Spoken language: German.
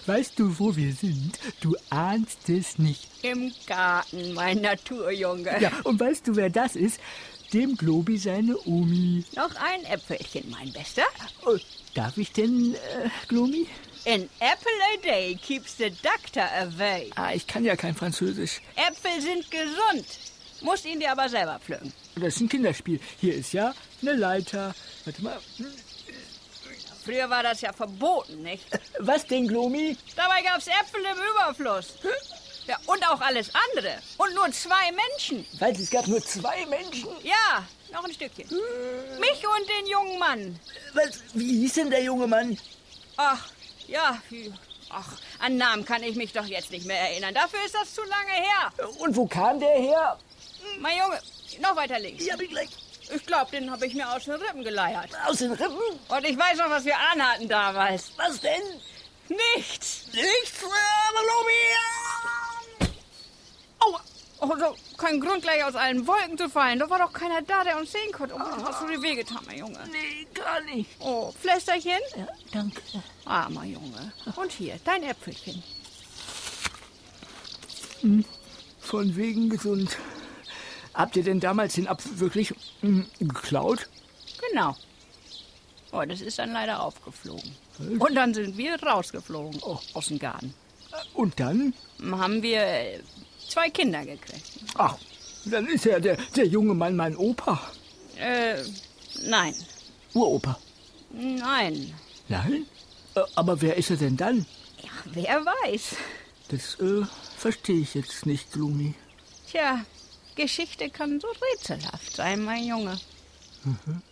Weißt du, wo wir sind? Du ahnst es nicht. Im Garten, mein Naturjunge. Ja, und weißt du, wer das ist? Dem Globi seine Omi. Noch ein Äpfelchen, mein Bester. Oh, darf ich denn, Glomi? An apple a day keeps the doctor away. Ich kann ja kein Französisch. Äpfel sind gesund. Musst ihn dir aber selber pflücken. Das ist ein Kinderspiel. Hier ist ja eine Leiter. Warte mal. Früher war das ja verboten, nicht? Was denn, Glomi? Dabei gab's Äpfel im Überfluss. Ja, und auch alles andere. Und nur 2 Menschen. Weil es gab nur 2 Menschen? Ja, noch ein Stückchen. Mich und den jungen Mann. Wie hieß denn der junge Mann? Ach, ja, an Namen kann ich mich doch jetzt nicht mehr erinnern. Dafür ist das zu lange her. Und wo kam der her? Mein Junge, noch weiter links. Ja, gleich. Ich glaube, den habe ich mir aus den Rippen geleiert. Aus den Rippen? Und ich weiß noch, was wir anhatten damals. Was denn? Nichts. Nichts? Aua. Oh, so, kein Grund, gleich aus allen Wolken zu fallen. Da war doch keiner da, der uns sehen konnte. Oh, hast du dir wehgetan, mein Junge? Nee, gar nicht. Oh, Pflästerchen? Ja, danke. Armer Junge. Und hier, dein Äpfelchen. Von wegen gesund. Habt ihr denn damals den Apfel wirklich geklaut? Genau. Oh, das ist dann leider aufgeflogen. Und dann sind wir rausgeflogen aus dem Garten. Und dann? Haben wir 2 Kinder gekriegt. Ach, dann ist ja der junge Mann mein Opa. Nein. Uropa. Nein. Nein? Aber wer ist er denn dann? Ja, wer weiß. Das verstehe ich jetzt nicht, Glumi. Tja, Geschichte kann so rätselhaft sein, mein Junge. Mhm.